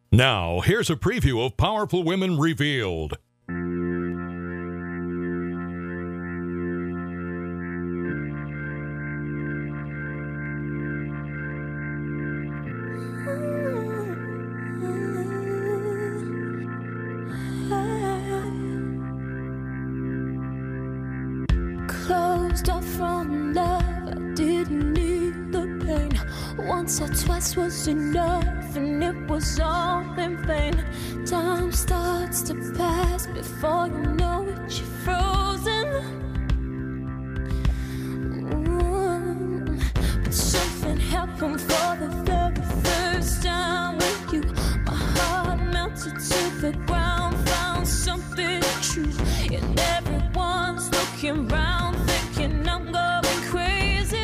Now, here's a preview of Powerful Women Revealed. Closed off from love, I didn't need the pain. Once or twice was enough, and it was all in vain. Time starts to pass before you know it, you're frozen. But something happened for the very first time with you. My heart melted to the ground, found something true, and everyone's looking round, thinking I'm going crazy.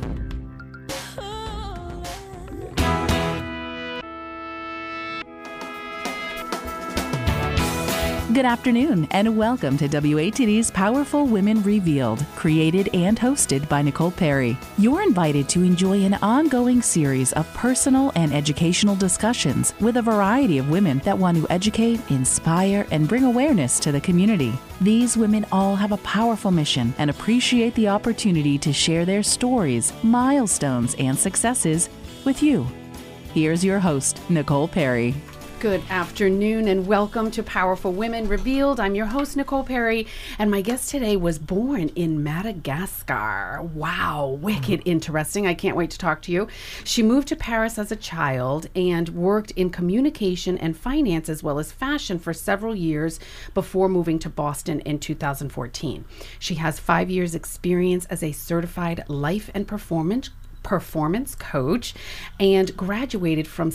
Good afternoon, and welcome to WATD's Powerful Women Revealed, created and hosted by Nicole Perry. You're invited to enjoy an ongoing series of personal and educational discussions with a variety of women that want to educate, inspire, and bring awareness to the community. These women all have a powerful mission and appreciate the opportunity to share their stories, milestones, and successes with you. Here's your host, Nicole Perry. Good afternoon and welcome to Powerful Women Revealed. I'm your host, Nicole Perry, and my guest today was born in Madagascar. Wow, wicked interesting. I can't wait to talk to you. She moved to Paris as a child and worked in communication and finance as well as fashion for several years before moving to Boston in 2014. She has 5 years experience as a certified life and performance coach and graduated from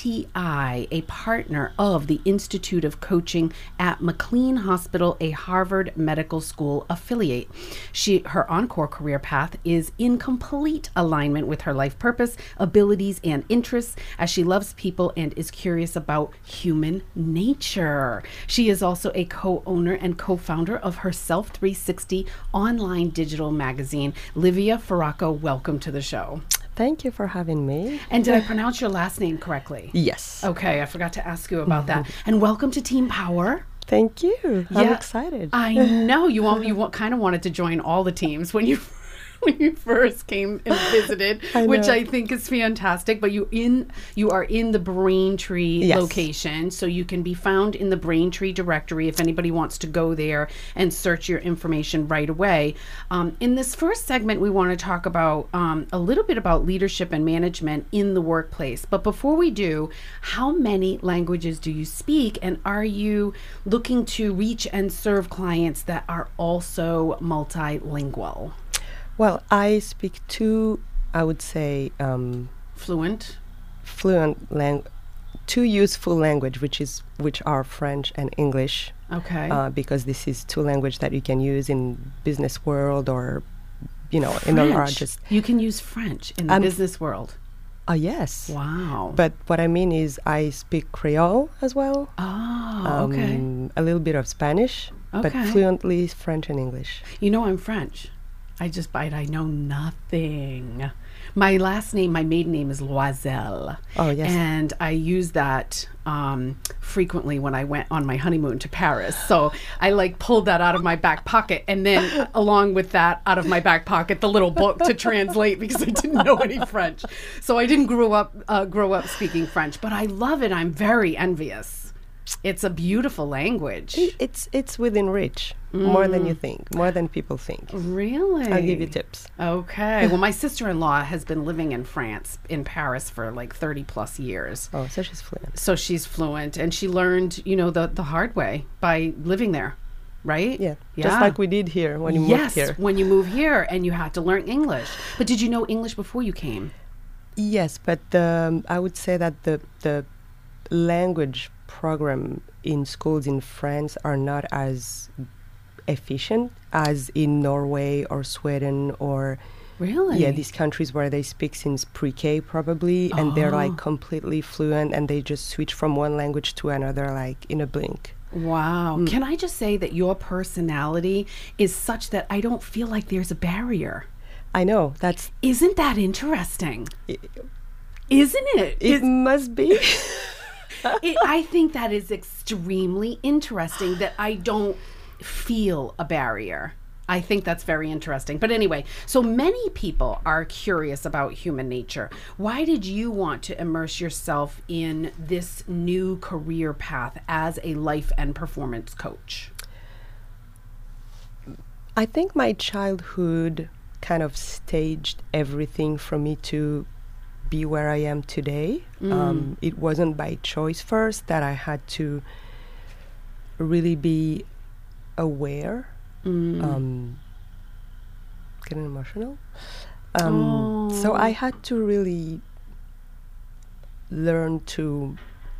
CTI, a partner of the Institute of Coaching at McLean Hospital, a Harvard Medical School affiliate. Her encore career path is in complete alignment with her life purpose, abilities, and interests, as she loves people and is curious about human nature. She is also a co-owner and co-founder of Herself 360 online digital magazine. Livia Ferraco, welcome to the show. Thank you for having me. And did I pronounce your last name correctly? Yes. Okay, I forgot to ask you about that. And welcome to Team Power. Thank you. I'm excited. I know you kind of wanted to join all the teams when you first came and visited, which I think is fantastic. But you are in the Braintree location, so you can be found in the Braintree directory if anybody wants to go there and search your information right away. In this first segment, we want to talk about a little bit about leadership and management in the workplace. But before we do, how many languages do you speak, and are you looking to reach and serve clients that are also multilingual? Well, I speak two, I would say, two useful language, which are French and English. Okay. Because this is two language that you can use in business world or, in the largest. You can use French in the business world. Yes. Wow. But what I mean is I speak Creole as well. Oh, okay. A little bit of Spanish, but fluently French and English. I'm French. I know nothing. My maiden name is Loisel. Oh, yes. And I use that frequently when I went on my honeymoon to Paris. So I pulled that out of my back pocket, and then along with that out of my back pocket, the little book to translate, because I didn't know any French. So I didn't grow up speaking French, but I love it. I'm very envious. It's a beautiful language. It's within reach, more than you think, more than people think. Really? I'll give you tips. Okay. Well, my sister-in-law has been living in France, in Paris, for 30 plus years. Oh, so she's fluent. So she's fluent, and she learned, the hard way by living there, right? Yeah. Just like we did here when you moved here. Yes, when you move here and you had to learn English. But did you know English before you came? Yes, but I would say that the language program in schools in France are not as efficient as in Norway or Sweden or Really? These countries where they speak since pre-K probably, and they're completely fluent, and they just switch from one language to another in a blink. Wow. Can I just say that your personality is such that I don't feel like there's a barrier? I know. Isn't that interesting? Isn't it? It must be. I think that is extremely interesting that I don't feel a barrier. I think that's very interesting. But anyway, so many people are curious about human nature. Why did you want to immerse yourself in this new career path as a life and performance coach? I think my childhood kind of staged everything for me to be where I am today. It wasn't by choice first that I had to really be aware. Getting emotional. So I had to really learn to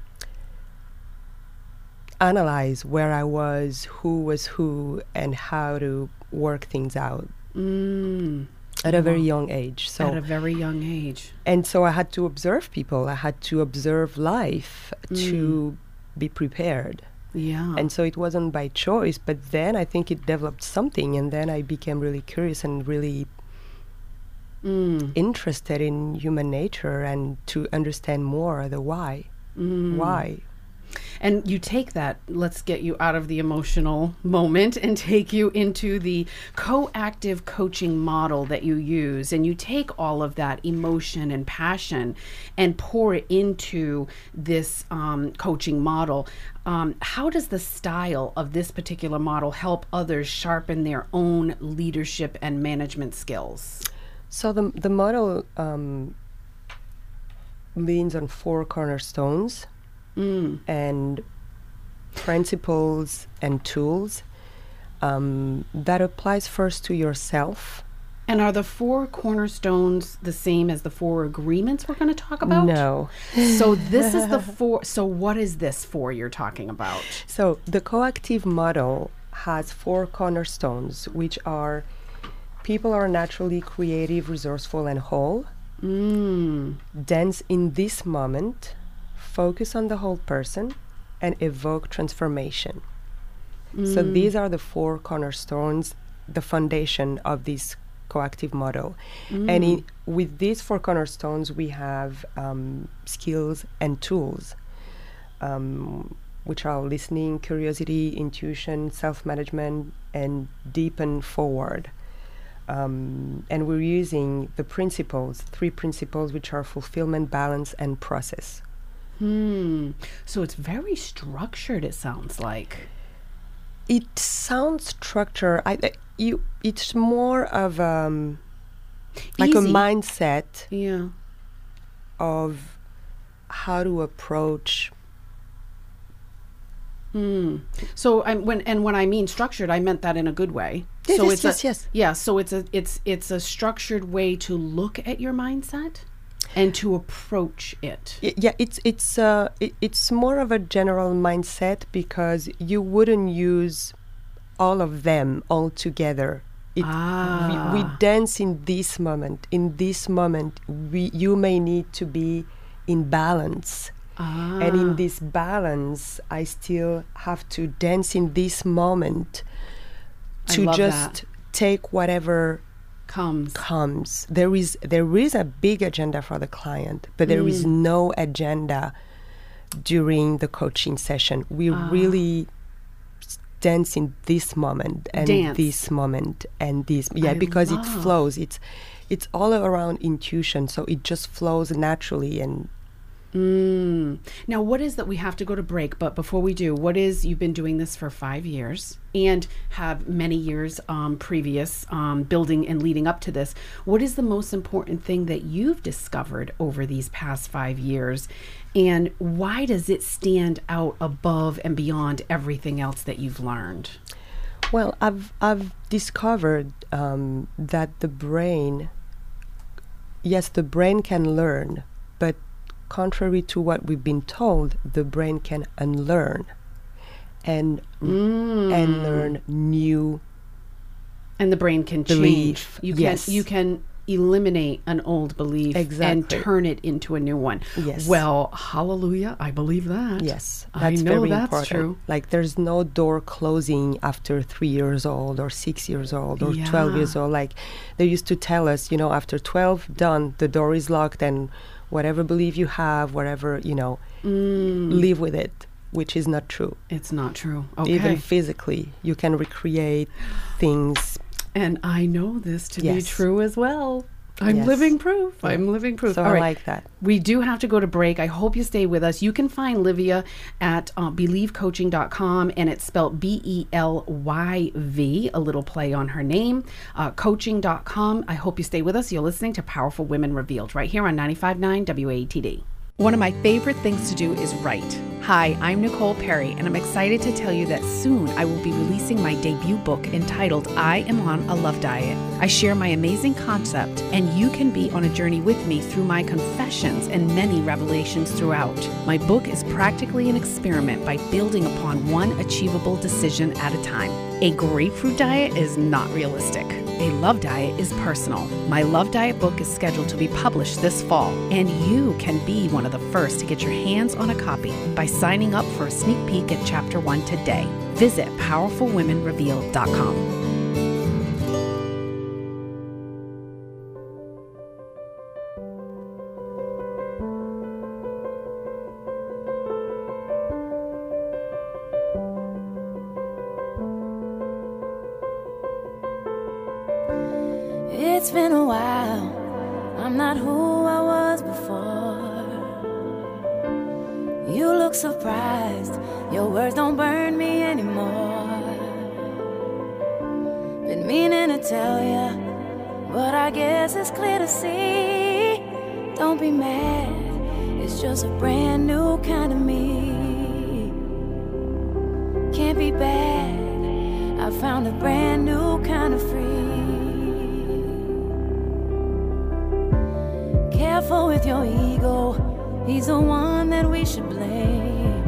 analyze where I was who, and how to work things out at a very young age. So at a very young age. And so I had to observe people. I had to observe life to be prepared. Yeah. And so it wasn't by choice, but then I think it developed something, and then I became really curious and really interested in human nature and to understand more the why. Why? And you take that, let's get you out of the emotional moment and take you into the coactive coaching model that you use. And you take all of that emotion and passion and pour it into this coaching model. How does the style of this particular model help others sharpen their own leadership and management skills? So the model leans on 4 cornerstones. And principles and tools that applies first to yourself. And are the 4 cornerstones the same as the 4 agreements we're going to talk about? No. So this is the 4. So what is this 4 you're talking about? So the coactive model has 4 cornerstones, which are: people are naturally creative, resourceful, and whole. Dance in this moment. Focus on the whole person, and evoke transformation. So these are the 4 cornerstones, the foundation of this coactive model. And with these 4 cornerstones, we have skills and tools, which are listening, curiosity, intuition, self-management, and deepen forward. And we're using the principles, 3 principles, which are fulfillment, balance, and process. So it's very structured, it sounds like. It sounds structured. It's more of like a mindset of how to approach. So when I mean structured, I meant that in a good way. Yes, so yes. Yeah, so it's a structured way to look at your mindset and to approach it. Yeah, it's more of a general mindset, because you wouldn't use all of them all together. We dance in this moment. In this moment, you may need to be in balance. And in this balance, I still have to dance in this moment to just take whatever comes. There is a big agenda for the client, but there is no agenda during the coaching session. We really dance in this moment and this moment and this. Yeah, because it flows. It's all around intuition, so it just flows naturally. And now, what is that? We have to go to break, but before we do, you've been doing this for 5 years and have many years previous building and leading up to this. What is the most important thing that you've discovered over these past 5 years, and why does it stand out above and beyond everything else that you've learned? Well, I've discovered that the brain can learn, but contrary to what we've been told, the brain can unlearn and learn new. And the brain can belief. Change. You can eliminate an old belief and turn it into a new one. Yes. Well, hallelujah, I believe that. Yes, that's very that's important. True. Like, there's no door closing after 3 years old or 6 years old or 12 years old. Like, they used to tell us, after 12, done, the door is locked and whatever belief you have, whatever, live with it, which is not true. It's not true. Okay. Even physically, you can recreate things. And I know this to be Yes. true as well. I'm Yes. living proof. Yeah. I'm living proof. So All I right. like that. We do have to go to break. I hope you stay with us. You can find Livia at believecoaching.com, and it's spelled BELYV, a little play on her name, coaching.com. I hope you stay with us. You're listening to Powerful Women Revealed right here on 95.9 WATD. One of my favorite things to do is write. Hi, I'm Nicole Perry, and I'm excited to tell you that soon I will be releasing my debut book entitled I Am on a Love Diet. I share my amazing concept, and you can be on a journey with me through my confessions and many revelations throughout. My book is practically an experiment by building upon one achievable decision at a time. A grapefruit diet is not realistic. A love diet is personal. My Love Diet book is scheduled to be published this fall, and you can be one of the first to get your hands on a copy by signing up for a sneak peek at Chapter 1 today. Visit PowerfulWomenRevealed.com. It's been a while, I'm not who I was before. You look surprised, your words don't burn me anymore. Been meaning to tell ya, but I guess it's clear to see. Don't be mad, it's just a brand new kind of me. Can't be bad, I found a brand new kind of free. Careful with your ego, he's the one that we should blame.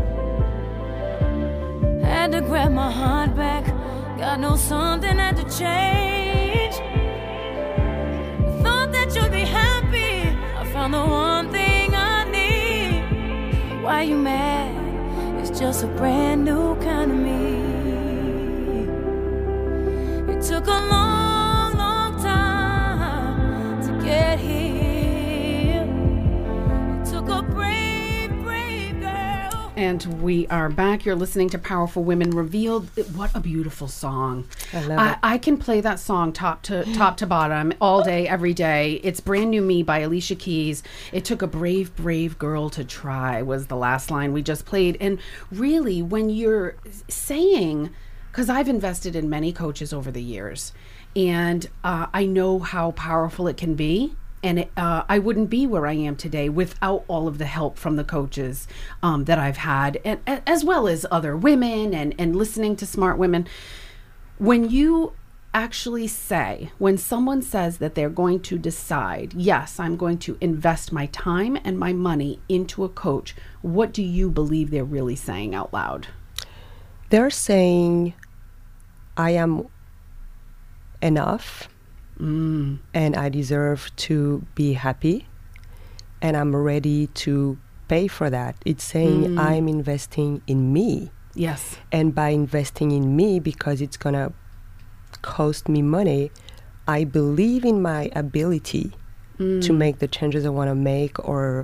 Had to grab my heart back, God knows something had to change. Thought that you'd be happy, I found the one thing I need. Why you mad? It's just a brand new kind of me. It took a long, long time to get here. And we are back. You're listening to Powerful Women Revealed. What a beautiful song. I love it. I can play that song top to bottom all day, every day. It's Brand New Me by Alicia Keys. It took a brave, brave girl to try was the last line we just played. And really, when you're saying, because I've invested in many coaches over the years, and I know how powerful it can be. And I wouldn't be where I am today without all of the help from the coaches that I've had, and as well as other women and listening to smart women. When you actually say, when someone says that they're going to decide, yes, I'm going to invest my time and my money into a coach, what do you believe they're really saying out loud? They're saying, I am enough. And I deserve to be happy, and I'm ready to pay for that. It's saying I'm investing in me. Yes. And by investing in me, because it's going to cost me money, I believe in my ability to make the changes I want to make or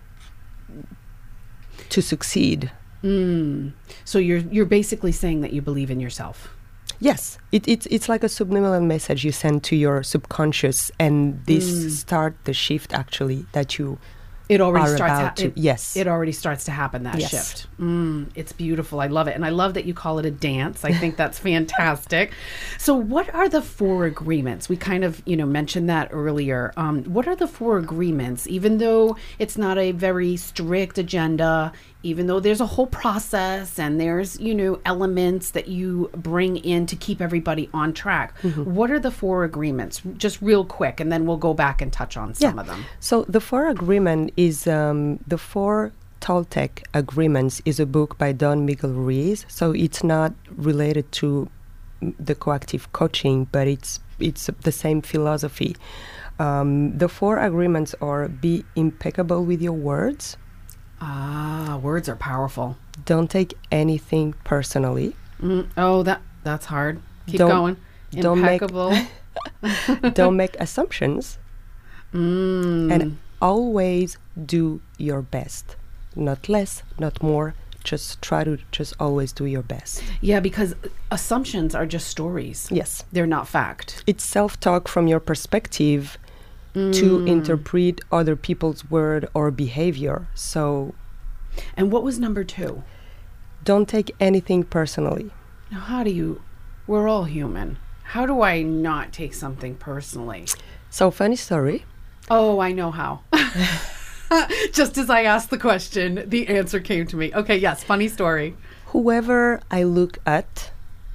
to succeed. So you're basically saying that you believe in yourself. Yes, it's like a subliminal message you send to your subconscious, and this start the shift actually that you It already are starts. about to. Yes, It already starts to happen. That Yes. shift. It's beautiful. I love it, and I love that you call it a dance. I think that's fantastic. So, what are the 4 agreements? We kind of, mentioned that earlier. What are the 4 agreements? Even though it's not a very strict agenda, even though there's a whole process and there's elements that you bring in to keep everybody on track. What are the 4 agreements? Just real quick, and then we'll go back and touch on some of them. So the 4 agreement is the 4 Toltec agreements is a book by Don Miguel Ruiz. So it's not related to the coactive coaching, but it's the same philosophy. The 4 agreements are: be impeccable with your words. Words are powerful. Don't take anything personally. Oh, that's hard. Keep Don't- going. don't make- Impeccable. Don't make assumptions. And always do your best. Not less, not more. Just try to just always do your best. Yeah, because assumptions are just stories. Yes. They're not fact. It's self-talk from your perspective to interpret other people's word or behavior. So And what was number 2? don't take anything personally. Now, how do you... We're all human. How do I not take something personally? So funny story. Oh, I know how. Just as I asked the question, the answer came to me. Okay, yes, funny story. Whoever I look at,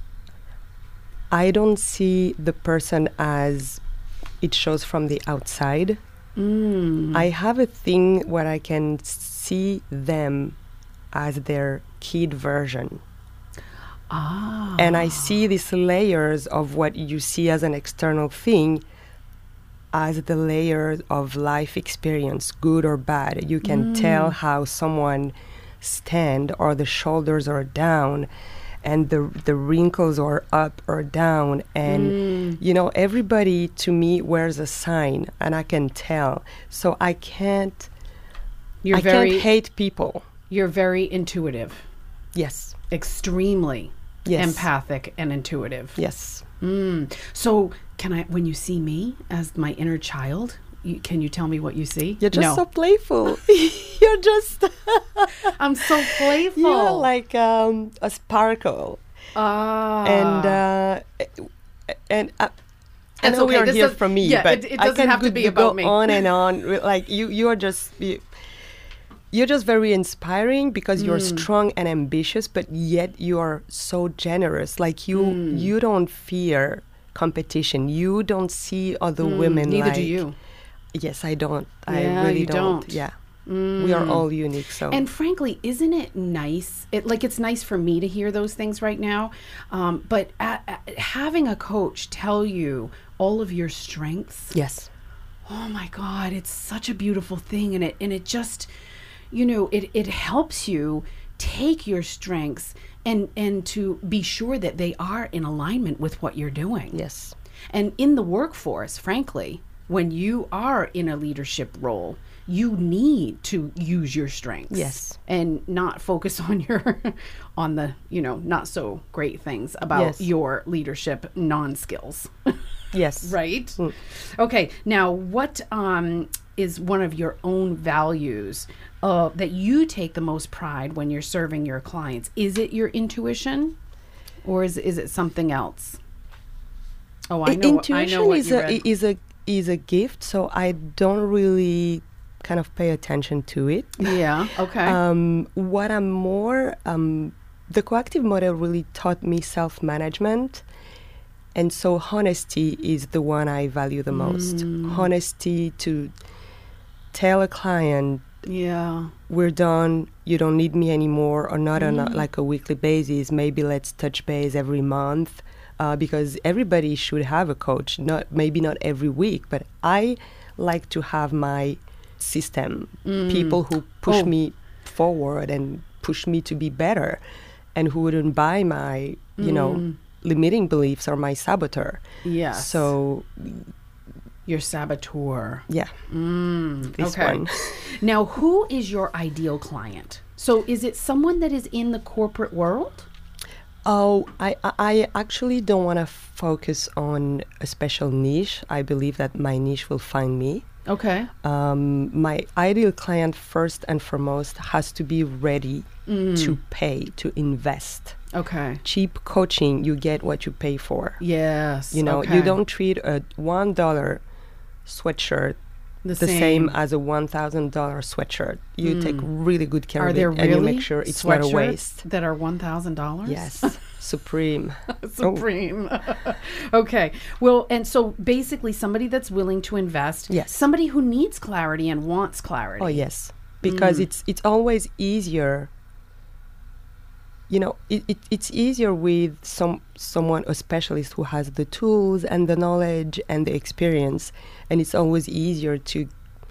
I don't see the person as it shows from the outside. I have a thing where I can see them as their kid version. And I see these layers of what you see as an external thing as the layers of life experience, good or bad. You can tell how someone stand, or the shoulders are down and the wrinkles are up or down. And, you know, everybody to me wears a sign, and I can tell. So I can't can't hate people. You're very intuitive. Yes. Extremely Yes. empathic and intuitive. Yes. So can I, when you see me as my inner child, can you tell me what you see? You're just No. so playful. You're just... I'm so playful. You're like a sparkle. And I That's know okay. you're This here does- from me, yeah, but it I doesn't can have to be about go me. on and on. Like you are just... You're just very inspiring because you're strong and ambitious, but yet you are so generous. Like you don't fear competition. You don't see other women Neither like... do you. Yes, I don't. Yeah, I really you don't. Yeah. We are all unique. So And frankly, isn't it nice? It's nice for me to hear those things right now. But having a coach tell you all of your strengths, yes. oh my God, it's such a beautiful thing. And it just, you know, it helps you take your strengths and to be sure that they are in alignment with what you're doing. Yes. And in the workforce, frankly, when you are in a leadership role, you need to use your strengths. Yes. And not focus on on the, you know, not so great things about Yes. your leadership non-skills. Yes. Right? Okay. Now, what is one of your own values that you take the most pride when you're serving your clients? Is it your intuition, or is it something else? Oh, I know. Intuition I know what you read. is a gift, so I don't really kind of pay attention to it. Yeah. Okay. What I'm more, the coactive model really taught me self-management. And so honesty is the one I value the most. Honesty to tell a client, yeah. we're done, you don't need me anymore, or not on like a weekly basis. Maybe let's touch base every month, because everybody should have a coach. Maybe not every week, but I like to have my system, people who push me forward and push me to be better, and who wouldn't buy my, you know, limiting beliefs or my saboteur. Yes. So, Your saboteur. yeah, this Okay. one. Now, who is your ideal client? So is it someone that is in the corporate world? Oh, I actually don't want to focus on a special niche. I believe that my niche will find me. Okay. My ideal client, first and foremost, has to be ready to pay, to invest. Okay. Cheap coaching, you get what you pay for. Yes. You know, okay. you don't treat a $1 sweatshirt the same as a $1,000 sweatshirt. You take really good care Are of it, there and really you make sure it's not a sweatshirts waste. that are $1,000? Yes, Supreme. Supreme. Okay. Well, and so basically somebody that's willing to invest. Yes. Somebody who needs clarity and wants clarity. Oh yes, because it's always easier. You know, it's easier with someone, a specialist who has the tools and the knowledge and the experience, and it's always easier to.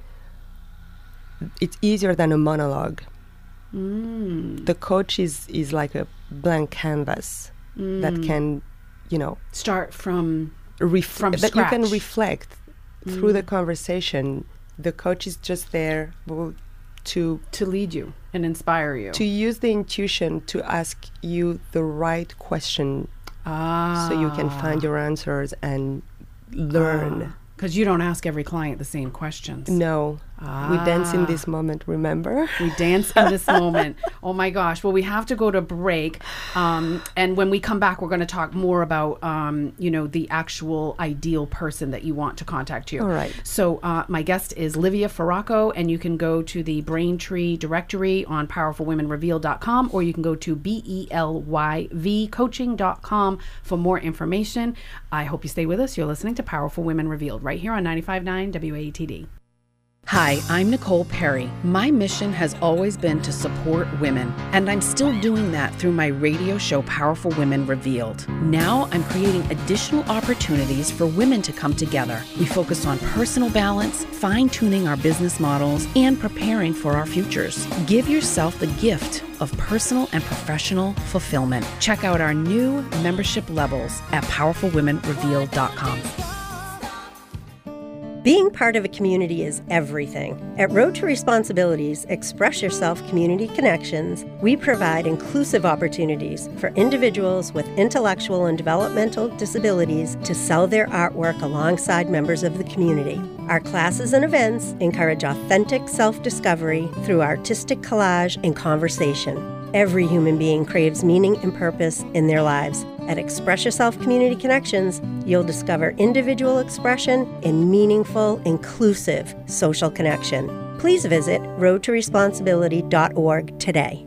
It's easier than a monologue. The coach is like a blank canvas that can, you know, Start from that you can scratch. reflect through the conversation The coach is just there to lead you and inspire you. To use the intuition to ask you the right question so you can find your answers and learn. Because you don't ask every client the same questions. No. We dance in this moment, remember? We dance in this moment. Oh my gosh. Well, we have to go to break. And when we come back, we're going to talk more about, the actual ideal person that you want to contact you. All right. So my guest is Livia Farraco, and you can go to the Braintree directory on powerfulwomenrevealed.com, or you can go to BELYVcoaching.com for more information. I hope you stay with us. You're listening to Powerful Women Revealed right here on 95.9 WATD. Hi, I'm Nicole Perry. My mission has always been to support women, and I'm still doing that through my radio show, Powerful Women Revealed. Now I'm creating additional opportunities for women to come together. We focus on personal balance, fine-tuning our business models, and preparing for our futures. Give yourself the gift of personal and professional fulfillment. Check out our new membership levels at powerfulwomenrevealed.com. Being part of a community is everything. At Road to Responsibilities Express Yourself Community Connections, we provide inclusive opportunities for individuals with intellectual and developmental disabilities to sell their artwork alongside members of the community. Our classes and events encourage authentic self-discovery through artistic collage and conversation. Every human being craves meaning and purpose in their lives. At Express Yourself Community Connections, you'll discover individual expression and meaningful, inclusive social connection. Please visit roadtoresponsibility.org today.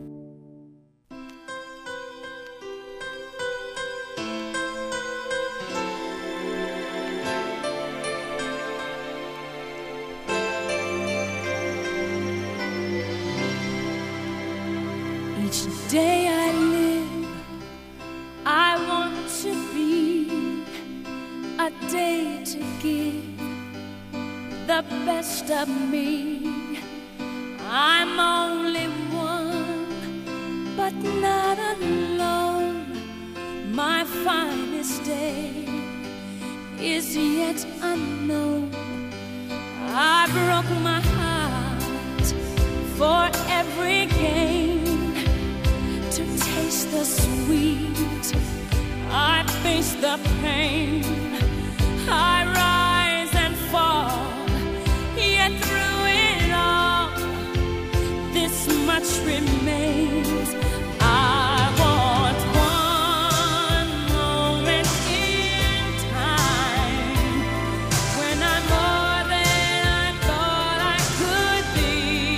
Each day I live, I want to be a day to give the best of me. I'm only one, but not alone. My finest day is yet unknown. I broke my heart for every gain. To taste the sweet, I face the pain. I rise and fall, yet through it all, this much remains. I want one moment in time when I'm more than I thought I could be.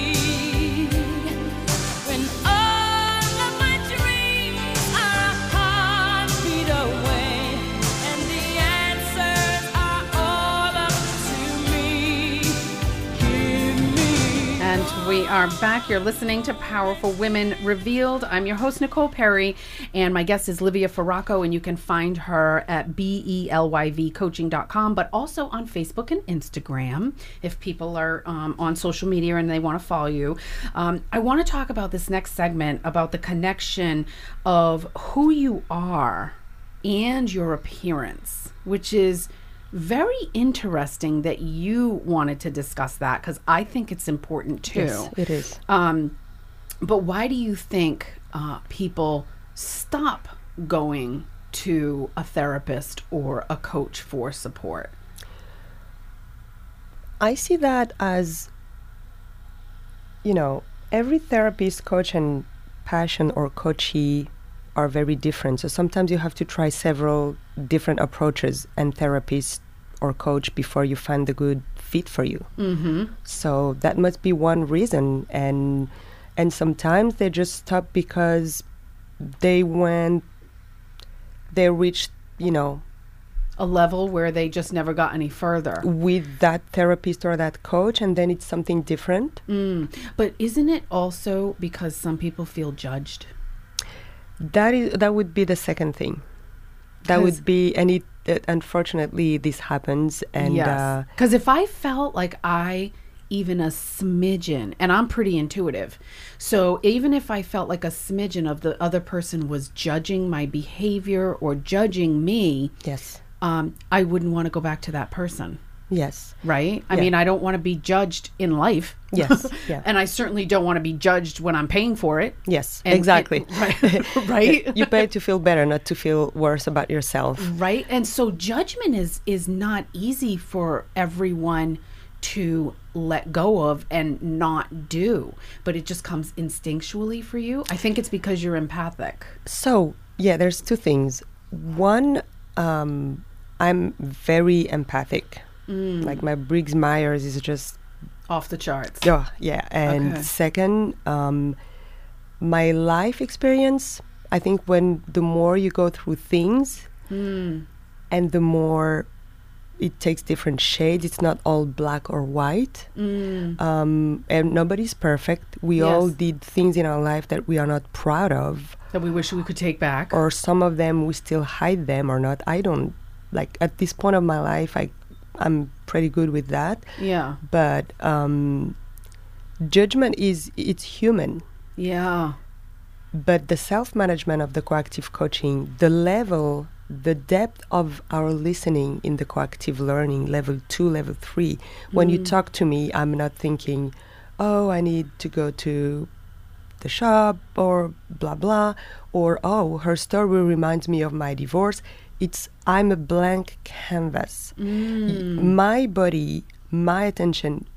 When we are back. You're listening to Powerful Women Revealed. I'm your host, Nicole Perry, and my guest is Livia Farraco, and you can find her at BELYVcoaching.com, but also on Facebook and Instagram if people are on social media and they want to follow you. I want to talk about this next segment about the connection of who you are and your appearance, which is very interesting that you wanted to discuss that, because I think it's important too. Yes, it is. But why do you think people stop going to a therapist or a coach for support? I see that as, every therapist, coach, and passion or coachee are very different. So sometimes you have to try several different approaches and therapists or coach before you find the good fit for you. Mm-hmm. So that must be one reason. And sometimes they just stop because they reached, a level where they just never got any further with that therapist or that coach, and then it's something different. But isn't it also because some people feel judged? That would be the second thing. That would be, and unfortunately this happens. And yes, because if I felt like even a smidgen, and I'm pretty intuitive, so even if I felt like a smidgen of the other person was judging my behavior or judging me, yes, I wouldn't want to go back to that person. Yes. right? I Yeah. mean, I don't want to be judged in life. Yes. Yeah. And I certainly don't want to be judged when I'm paying for it. Yes. And Exactly. Right? You pay to feel better, not to feel worse about yourself. Right. And so judgment is not easy for everyone to let go of and not do, but it just comes instinctually for you. I think it's because you're empathic. So, yeah, there's two things. One, I'm very empathic. Like my Briggs-Myers is just, Off the charts. oh, yeah. And Okay. second, my life experience, I think when the more you go through things and the more it takes different shades, it's not all black or white. And nobody's perfect. We all Yes. did things in our life that we are not proud of. That we wish we could take back. Or some of them we still hide them or not. I don't, like, at this point of my life, I'm pretty good with that. Yeah. But judgment it's human. Yeah. But the self-management of the coactive coaching, the level, the depth of our listening in the coactive learning, level 2, level 3, when you talk to me, I'm not thinking, oh, I need to go to the shop or blah, blah, or, oh, her story reminds me of my divorce. It's, I'm a blank canvas. My body, my attention,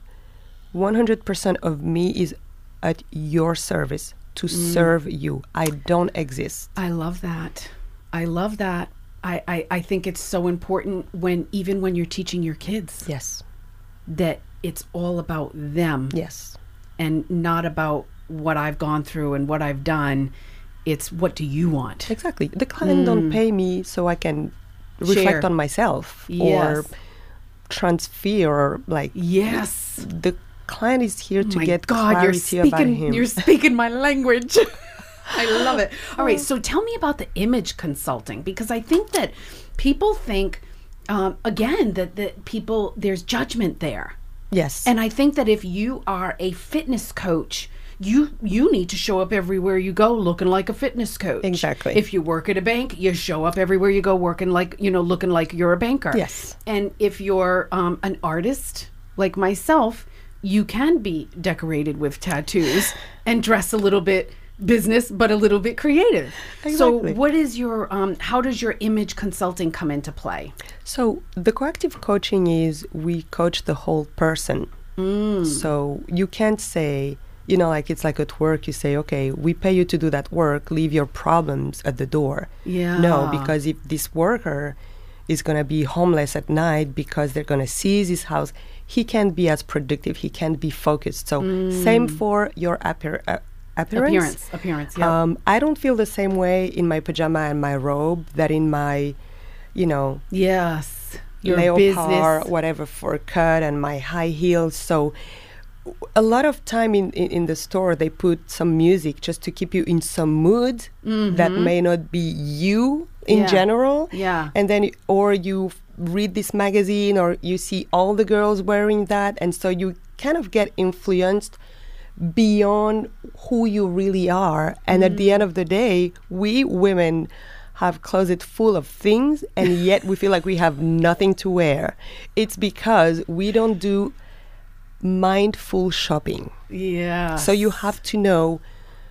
100% of me is at your service to serve you. I don't exist. I love that. I love that. I think it's so important even when you're teaching your kids Yes. that it's all about them Yes. and not about what I've gone through and what I've done. It's what do you want? Exactly. The client don't pay me so I can Share. reflect on myself or Yes. transfer or like Yes. the client is here to My get God, clarity about him. you're speaking my language. I love it. All right, so tell me about the image consulting, because I think that people think, again, that people, there's judgment there. Yes. And I think that if you are a fitness coach, you need to show up everywhere you go looking like a fitness coach. Exactly. If you work at a bank, you show up everywhere you go looking like you're a banker. Yes. And if you're an artist like myself, you can be decorated with tattoos and dress a little bit business, but a little bit creative. Exactly. So what is your, how does your image consulting come into play? So the coactive coaching is we coach the whole person. So you can't say, like it's like at work, you say, okay, we pay you to do that work, leave your problems at the door. Yeah. No, because if this worker is going to be homeless at night because they're going to seize his house, he can't be as productive, he can't be focused. So same for your appearance. Appearance, yeah. I don't feel the same way in my pajama and my robe that in my, Yes. Your leopard, business. whatever, fur cut and my high heels. So a lot of time in the store, they put some music just to keep you in some mood that may not be you in Yeah. general. Yeah. And then, or you read this magazine or you see all the girls wearing that. And so you kind of get influenced beyond who you really are. And at the end of the day, we women have closet full of things and yet we feel like we have nothing to wear. It's because we don't do mindful shopping. Yeah. So you have to know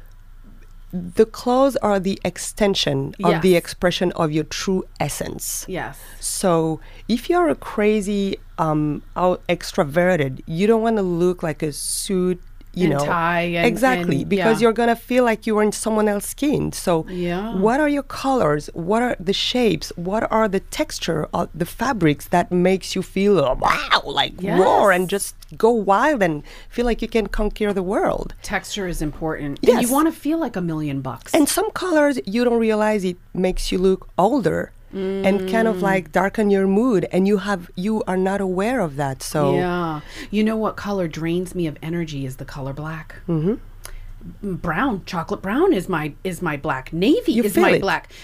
the clothes are the extension of the Yes. expression of your true essence. Yes. So if you're a crazy extroverted, you don't want to look like a suit, And tie and- exactly, and- because yeah. you're gonna feel like you're in someone else's skin. So Yeah. what are your colors? What are the shapes? What are the texture of the fabrics that makes you feel wow, like Yes. roar and just go wild and feel like you can conquer the world? Texture is important. And Yes. you want to feel like $1,000,000. And some colors you don't realize it makes you look older and kind of like darken your mood, and you are not aware of that. So Yeah. You know what color drains me of energy is the color black. Mm-hmm. Brown, chocolate brown is my black. Navy You is feel my it. black.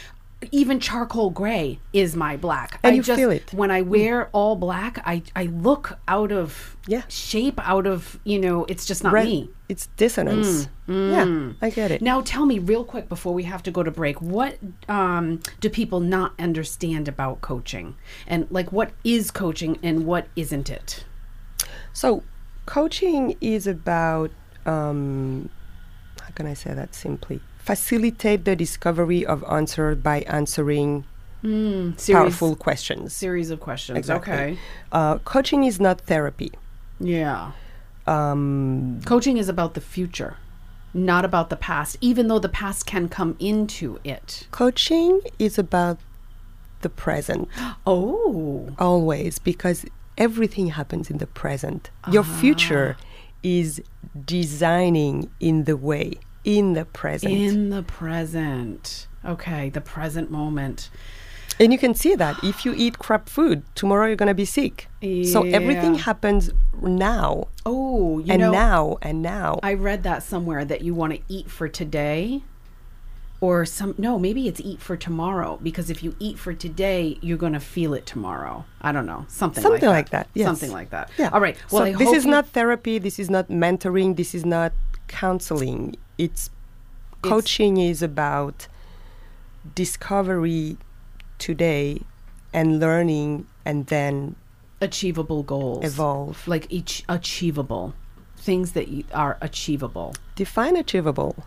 even charcoal gray is my black. And you feel it. When I wear all black, I look out of shape, out of, it's just not me. It's dissonance. Yeah, I get it. Now tell me real quick before we have to go to break, what do people not understand about coaching? And like, what is coaching and what isn't it? So coaching is about, how can I say that simply? Facilitate the discovery of answer by answering powerful questions. Series of questions. Exactly. Okay. Coaching is not therapy. Yeah. Coaching is about the future, not about the past, even though the past can come into it. Coaching is about the present. Oh. Always, because everything happens in the present. Your future is designing in the present. In the present. Okay, the present moment. And you can see that if you eat crap food, tomorrow you're going to be sick. Yeah. So everything happens now. Oh, now. I read that somewhere that you want to eat for today or maybe it's eat for tomorrow, because if you eat for today, you're going to feel it tomorrow. I don't know. Something like that. Yes. Something like that. Yeah. All right. Well, so this is not therapy. This is not mentoring. This is not counseling. Coaching is about discovery today and learning, and then achievable goals. Evolve. Like achievable. Things that are achievable. Define achievable.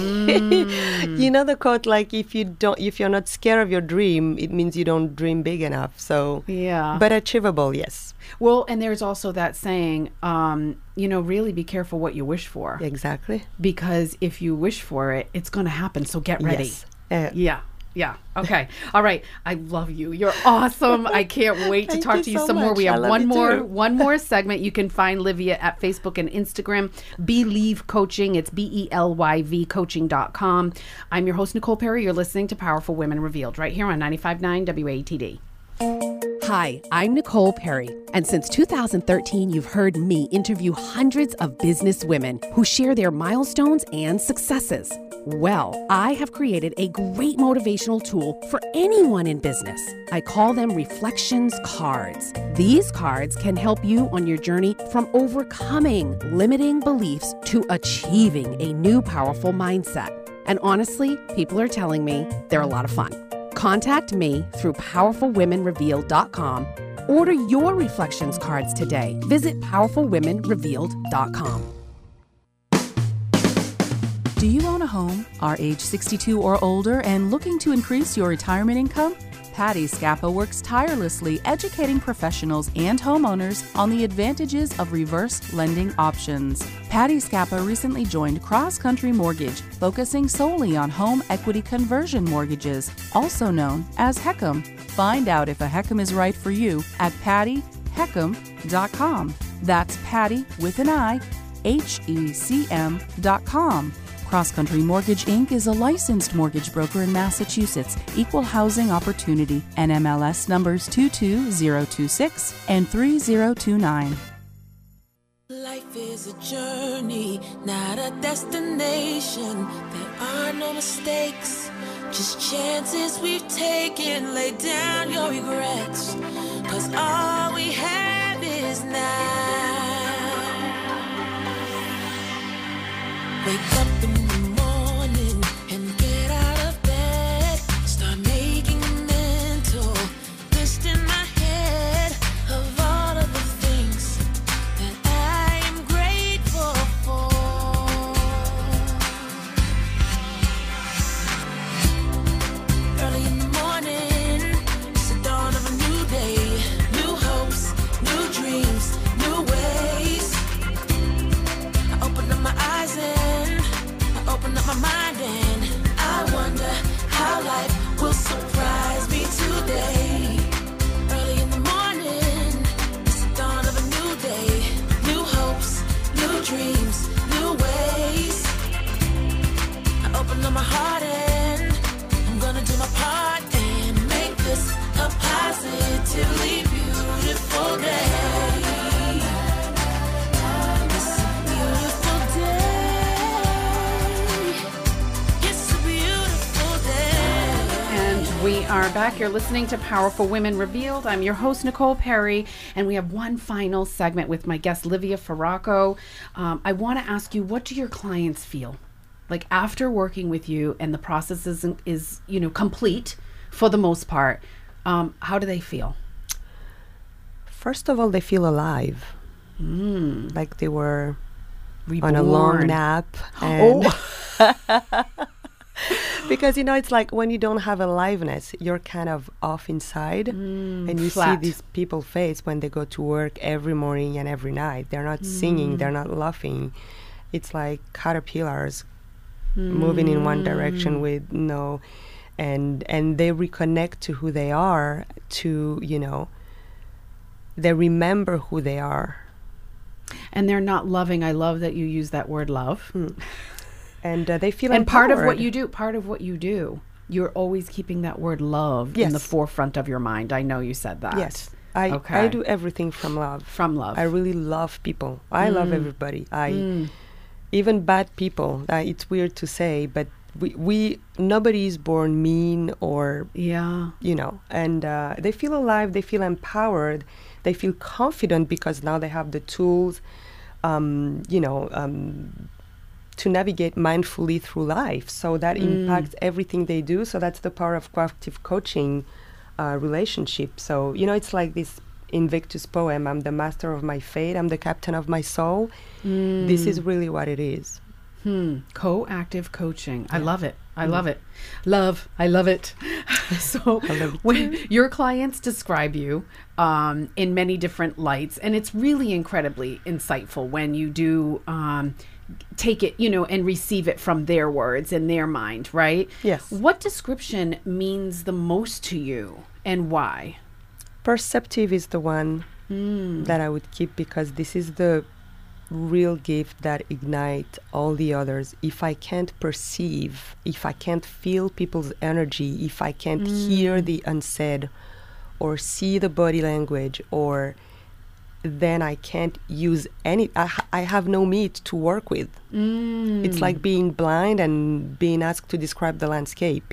You know the quote, like if you're not scared of your dream, it means you don't dream big enough. So yeah. But achievable, yes. Well, and there's also that saying, really be careful what you wish for. Exactly. Because if you wish for it, it's going to happen. So get ready. Yes. Yeah. Okay. All right. I love you. You're awesome. I can't wait to talk to you so some more. much. We have I love one more segment. You can find Livia at Facebook and Instagram. Believe Coaching. It's BELYV coaching.com. I'm your host, Nicole Perry. You're listening to Powerful Women Revealed right here on 95.9 WATD. Hi, I'm Nicole Perry, and since 2013, you've heard me interview hundreds of business women who share their milestones and successes. Well, I have created a great motivational tool for anyone in business. I call them Reflections Cards. These cards can help you on your journey from overcoming limiting beliefs to achieving a new powerful mindset. And honestly, people are telling me they're a lot of fun. Contact me through powerfulwomenrevealed.com. Order your Reflections cards today. Visit powerfulwomenrevealed.com. Do you own a home, are age 62 or older, and looking to increase your retirement income? Patty Scappa works tirelessly educating professionals and homeowners on the advantages of reverse lending options. Patty Scappa recently joined Cross Country Mortgage, focusing solely on home equity conversion mortgages, also known as HECM. Find out if a HECM is right for you at PattyHECM.com. That's Patty with an I, HECM.com. Cross Country Mortgage, Inc. is a licensed mortgage broker in Massachusetts, equal housing opportunity, NMLS numbers 22026 and 3029. Life is a journey, not a destination. There are no mistakes, just chances we've taken. Lay down your regrets, 'cause all we have is now. Wake up in the morning and get out of bed. Start making a mental list in my head of all of the things that I am grateful for. Early in the morning, it's the dawn of a new day. New hopes, new dreams, new ways. I open up my eyes and We are back. You're listening to Powerful Women Revealed. I'm your host, Nicole Perry, and we have one final segment with my guest, Livia Ferraco. I want to ask you, what do your clients feel? Like after working with you and the process is complete for the most part, how do they feel? First of all, they feel alive. Like they were Reborn. on a long nap. And because, it's like when you don't have aliveness, you're kind of off inside. And you flat. see these people face when they go to work every morning and every night. They're not singing. They're not laughing. It's like caterpillars moving in one direction with no... And they reconnect to who they are, to, they remember who they are. And they're not loving. I love that you use that word love. And they feel and empowered. part of what you do, you're always keeping that word love Yes. in the forefront of your mind. I know you said that. Yes. I do everything from love. From love. I really love people. I love everybody. Even bad people. It's weird to say, but we nobody is born mean or and they feel alive. They feel empowered. They feel confident because now they have the tools, to navigate mindfully through life. So that impacts everything they do. So that's the power of coactive coaching relationship. So, it's like this Invictus poem, I'm the master of my fate, I'm the captain of my soul. This is really what it is. Coactive coaching. I love it. I love it. I love it. So when your clients describe you in many different lights, and it's really incredibly insightful when you do take it, and receive it from their words and their mind, right? Yes. What description means the most to you and why? Perceptive is the one that I would keep because this is the real gift that ignites all the others. If I can't perceive, if I can't feel people's energy, if I can't hear the unsaid or see the body language, or then I can't use any, I have no meat to work with. It's like being blind and being asked to describe the landscape.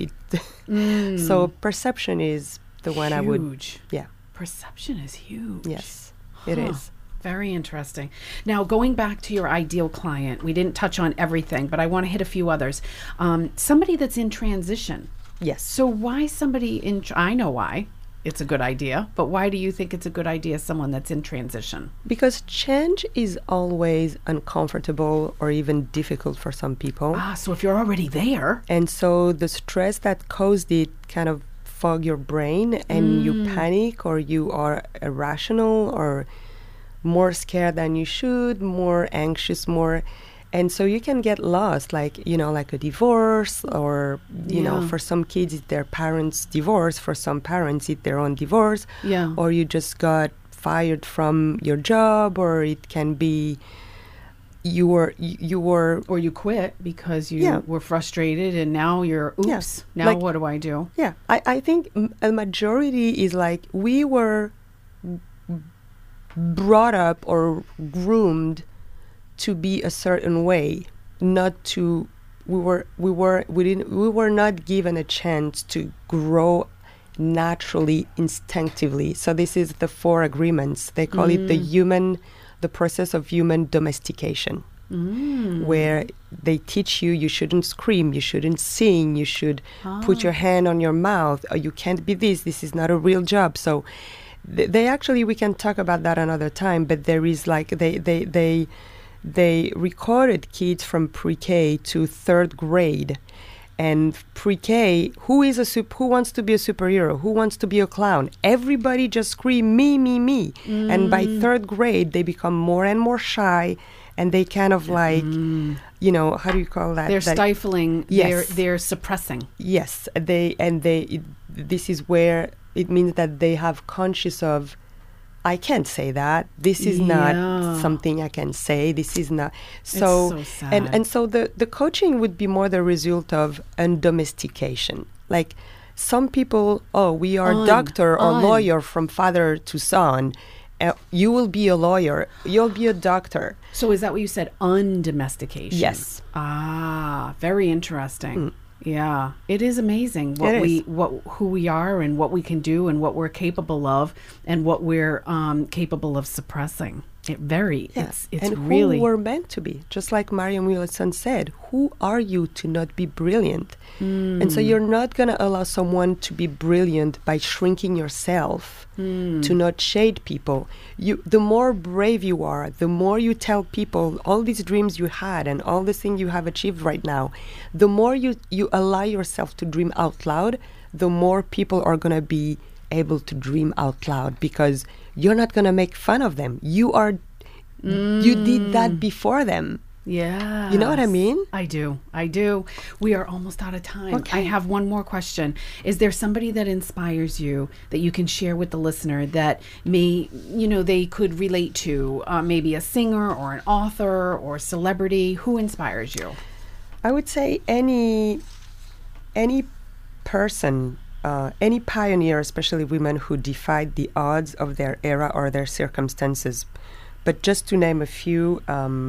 So perception is the one I would... Yeah. Perception is huge. Yes, it is. Very interesting. Now, going back to your ideal client, we didn't touch on everything, but I want to hit a few others. Somebody that's in transition. Yes. So why somebody in... I know why it's a good idea, but why do you think it's a good idea, someone that's in transition? Because change is always uncomfortable or even difficult for some people. So if you're already there... And so the stress that caused it kind of fog your brain and you panic, or you are irrational or more scared than you should, more anxious, and so you can get lost, like a divorce, or for some kids it's their parents' divorce, for some parents it's their own divorce, or you just got fired from your job, or it can be you were or you quit because you were frustrated, and now you're now what do I do? I think a majority is like we were brought up or groomed to be a certain way, not to we were not given a chance to grow naturally, instinctively. So this is the 4 agreements. They call it the process of human domestication, where they teach you shouldn't scream, you shouldn't sing, you should put your hand on your mouth, or you can't be this is not a real job. So they actually, we can talk about that another time, but there is like they recorded kids from pre-K to 3rd grade. And pre-K, who wants to be a superhero? Who wants to be a clown? Everybody just scream, me, me, me. And by 3rd grade, they become more and more shy. And they kind of like, how do you call that? They're stifling. Yes. They're suppressing. Yes. This is where it means that they have conscious of, I can't say that. This is not something I can say. This is not. So, it's so sad. And so the coaching would be more the result of undomestication. Like some people, we are doctor or lawyer from father to son. You will be a lawyer. You'll be a doctor. So is that what you said? Undomestication? Yes. Very interesting. Yeah, it is amazing who we are and what we can do and what we're capable of and what we're capable of suppressing. It's and really who we're meant to be. Just like Marianne Williamson said, who are you to not be brilliant? And so you're not going to allow someone to be brilliant by shrinking yourself, to not shade people. The more brave you are, the more you tell people all these dreams you had and all the things you have achieved right now, the more you allow yourself to dream out loud, the more people are going to be able to dream out loud, because you're not going to make fun of them. You did that before them. Yeah. You know what I mean? I do. We are almost out of time. Okay. I have one more question. Is there somebody that inspires you that you can share with the listener that they could relate to? Maybe a singer or an author or celebrity. Who inspires you? I would say any person, any pioneer, especially women who defied the odds of their era or their circumstances. But just to name a few,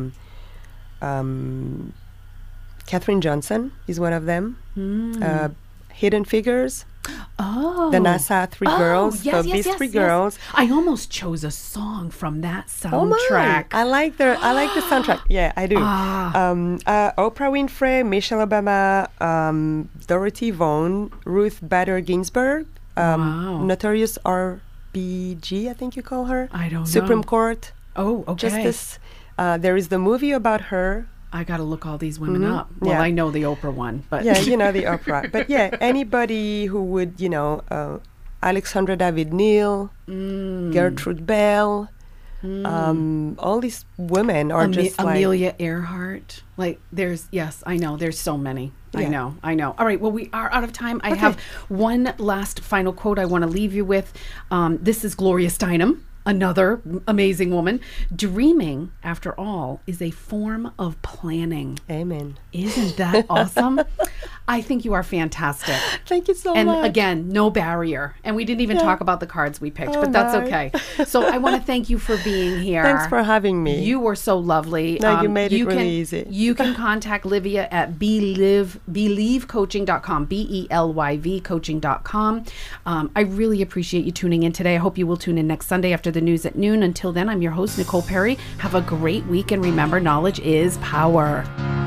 Katherine Johnson is one of them. Hidden Figures. Oh. The NASA Three Girls. Yes, these three girls. I almost chose a song from that soundtrack. Oh my. I like the soundtrack. Yeah, I do. Oprah Winfrey, Michelle Obama, Dorothy Vaughan, Ruth Bader Ginsburg, Notorious RBG, I think you call her. I don't know. Supreme Court. Oh, okay. Justice. There is the movie about her. I got to look all these women up. Well, I know the Oprah one, but yeah, you know the Oprah. But yeah, anybody who would, Alexandra David Neal, Gertrude Bell, all these women are just like Amelia Earhart. Like I know. There's so many. Yeah. I know. All right. Well, we are out of time. I have one last final quote I want to leave you with. This is Gloria Steinem. Another amazing woman. Dreaming, after all, is a form of planning. Amen. Isn't that awesome? I think you are fantastic. Thank you so much. And again, no barrier. And we didn't even talk about the cards we picked, but that's okay. So I want to thank you for being here. Thanks for having me. You were so lovely. No, you made it really easy. You can contact Livia at believecoaching.com, BELYV coaching.com. I really appreciate you tuning in today. I hope you will tune in next Sunday after the news at noon. Until then, I'm your host, Nicole Perry. Have a great week, and remember, knowledge is power.